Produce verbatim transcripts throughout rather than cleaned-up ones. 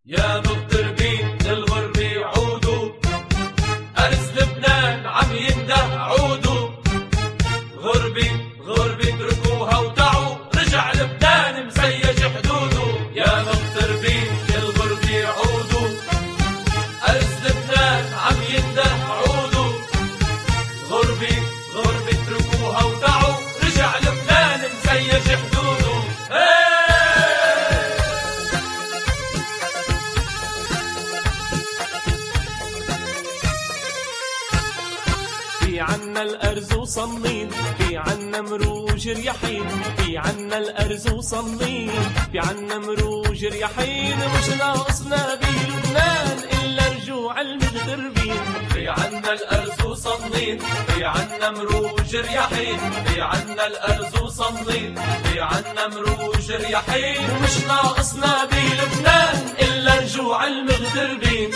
يا مغتربين للغرب عودوا، أرز لبنان عم ينده عودوا. غربي غربي اتركوها وتعوا، رجع لبنان مسيج حدوده. يا مغتربين للغرب عودوا، أرز لبنان عم ينده عودوا. غربي غربي اتركوها وتعوا، رجع لبنان مسيج حدوده. في عنا الأرز وصنين، في عنا مروج رياحين، في عنا الأرز وصنين، في عنا مروج رياحين. مش ناقصنا بلبنان إلا رجوع المغتربين. في عنا الأرز وصنين، في عنا مروج رياحين، في عنا الأرز وصنين، في عنا مروج رياحين. مش ناقصنا بلبنان إلا رجوع المغتربين.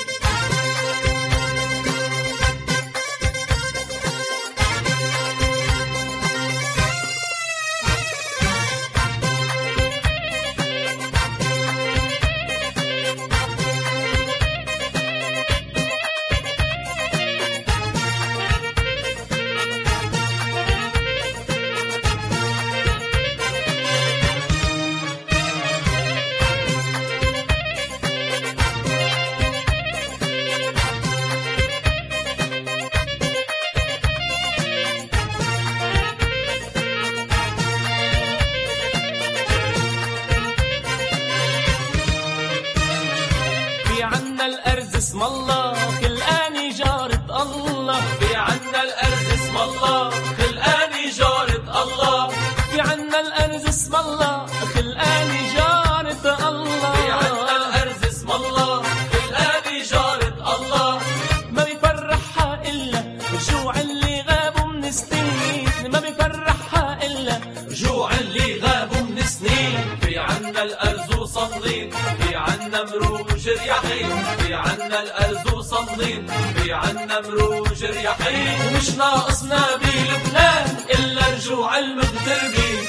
في عنا الأرز اسم الله، خلقاني جارة الله. في عنا الأرز اسم الله، خلقاني جارة الله. في عنا الأرز اسم الله، خلقاني جارة الله. في عنا الأرز اسم الله، خلقاني جارة الله. ما بيفرحها إلا الجوع اللي غابوا من سنين، ما بيفرحها إلا جوع اللي غابوا من سنين. في عنا الأرز وصنين، في عنا مروج رياحين، في عنا الأرز وصنين، في عنا مروج رياحين. ومش ناقصنا بلبنان إلا رجوع المغتربين.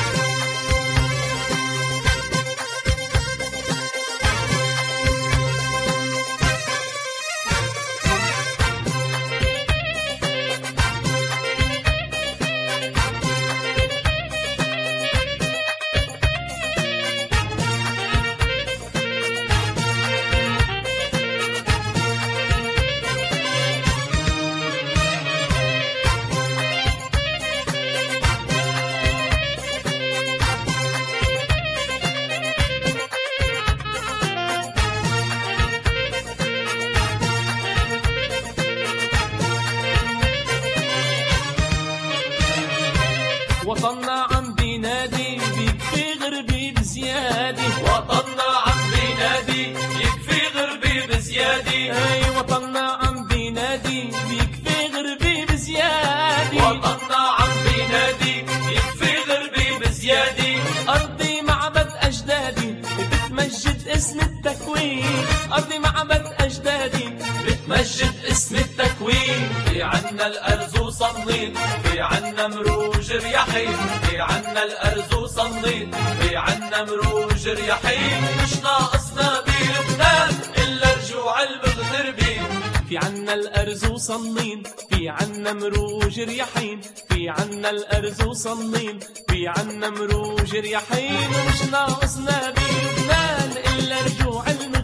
وطننا عم بينادي بيكفي غربي بزيادة. وطننا عم بينادي يكفي غربي بزيادة. اي وطننا عم بينادي بيكفي غربي بزيادة. وطننا عم بينادي يكفي غربي بزيادة. أرضي معبد أجدادي بتمجد اسم التكوين، أرضي معبد أجدادي بتمجد اسم التكوين. في عنا الأرز وصنين، في عنا مروج رياحين، في عنا الأرز وصنين، في عنا مروج رياحين. مش ناقصنا بلبنان إلا رجوع المغتربين. في عنا الأرز وصنين، في عنا مروج رياحين، في عنا الأرز وصنين، في عنا مروج رياحين. ومش ناقصنا بلبنان إلا رجوع المغتربين.